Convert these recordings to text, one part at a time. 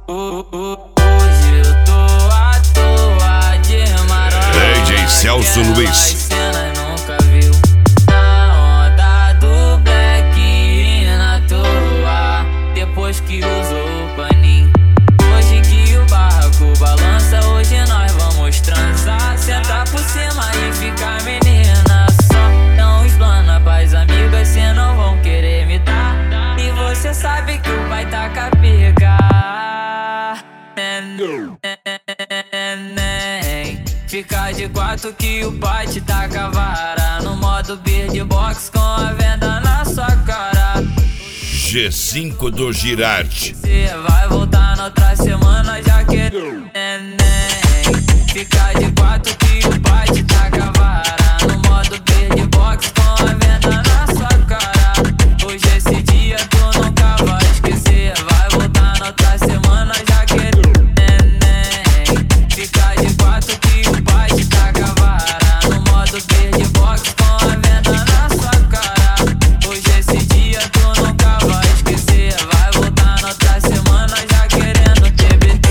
Hoje eu tô à toa de marola. DJ Celso Luiz. Cenas nunca viu. Na onda do black e na toa. Depois que usou o paninho. Hoje que o barraco balança. Hoje nós vamos transar. Sentar por cima e ficar menina. Só não explana pras amigas. Cê não vão querer me dar. E você sabe que o pai tá com a pica. Fica de quatro que o pai te taca a vara. No modo beatbox com a venda na sua cara. G5 do Girardi. Cê vai voltar na outra semana já que neném. Fica de quatro que o pai te taca a vara. No modo beatbox com a venda na sua cara. Hoje esse dia tu nunca vai esquecer. Vai voltar na outra semana já que neném. Fica de quatro que o pai te taca a vara. No modo beatbox com a venda na sua cara. Hoje esse dia tu nunca vai esquecer. Vai voltar na outra semana já querendo TBT.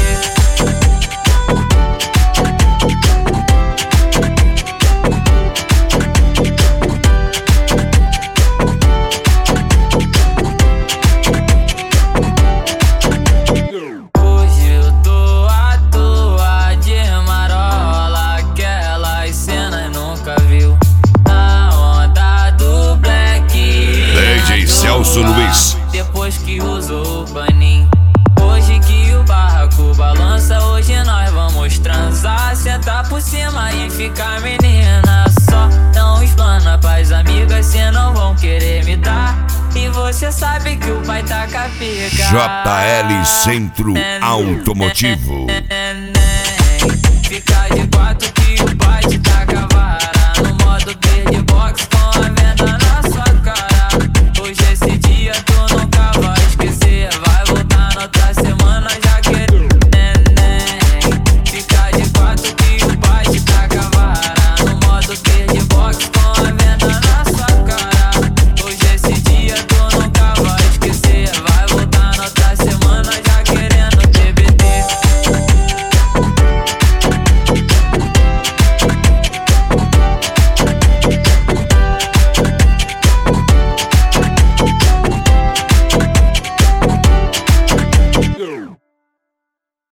Hoje eu tô à toa de marola. Aquelas cenas nunca viu. Na onda do black DJ Celso Luiz. depois que usou o paninho. Hoje que o barraco balança. Hoje nós vamos transar. Sentar por cima e ficar menina. Só não explana pras amigas. Cê não vão querer me dar. E você sabe que o pai tá com a pica. JL Centro Automotivo. Fica de quatro que o pai te taca a vara. No modo beatbox com a venda na sua cara. Hoje esse dia tu nunca vai esquecer. Vai voltar na outra semana já que neném. Fica de quatro que o pai te taca a vara. No modo beatbox